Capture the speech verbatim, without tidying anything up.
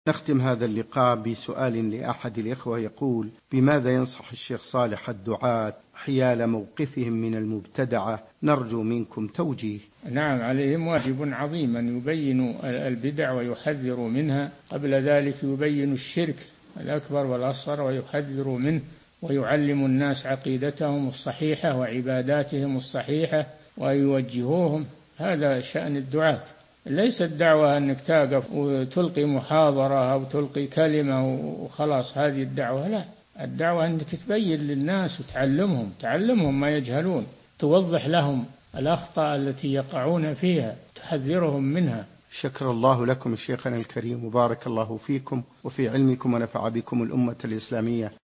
نختم هذا اللقاء بسؤال لأحد الإخوة يقول: بماذا ينصح الشيخ صالح الدعاة حيال موقفهم من المبتدعة؟ نرجو منكم توجيه. نعم، عليهم واجب عظيم أن يبينوا البدع ويحذروا منها، قبل ذلك يبين الشرك الأكبر والأصغر ويحذروا منه، ويعلم الناس عقيدتهم الصحيحة وعباداتهم الصحيحة ويوجهوهم. هذا شأن الدعاة، ليس الدعوة أنك تقف وتلقي محاضرة أو تلقي كلمة وخلاص هذه الدعوة، لا، الدعوة أنك تبين للناس وتعلمهم تعلمهم ما يجهلون، توضح لهم الأخطاء التي يقعون فيها، تحذرهم منها. شكر الله لكم شيخنا الكريم، وبارك الله فيكم وفي علمكم ونفع بكم الأمة الإسلامية.